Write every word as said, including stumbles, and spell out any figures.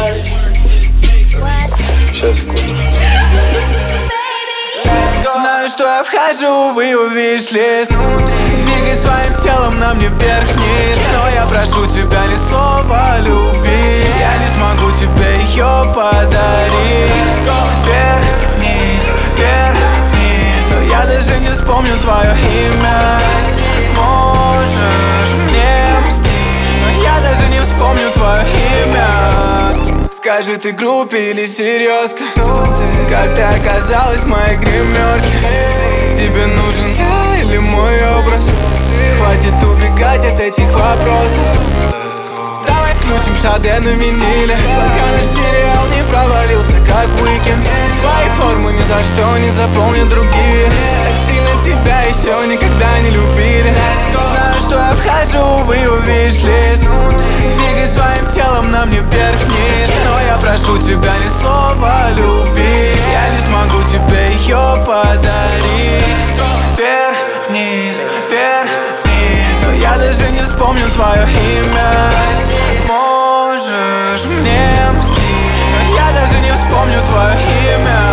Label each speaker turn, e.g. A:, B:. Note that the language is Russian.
A: Сейчас, секунду.
B: Знаю, что я вхожу в ее виш-лист. Двигай своим телом на мне вверх-вниз. Но я прошу тебя ни слова любви. Я не смогу тебе ее подарить. Вверх-вниз, вверх-вниз. Но я даже не вспомню твое имя. Можешь мне мстить, но я даже не вспомню твое имя. Скажи, ты группе или серьезка? Как ты оказалась в моей гримерке? Тебе нужен я или мой образ? Хватит убегать от этих вопросов. Давай включим Шаде на виниле, пока наш сериал не провалился, как Уикенд. Свои формы ни за что не заполнят другие. Так сильно тебя еще никогда не любили. Знаю, что я вхожу в ее виш-лист. Двигай своим телом на мне вверх-вниз. Но я прошу тебя ни слова любви. Я не смогу тебе ее подарить. Вверх-вниз, вверх-вниз. Но я даже не вспомню твое имя. Можешь мне мстить, но я даже не вспомню твое имя.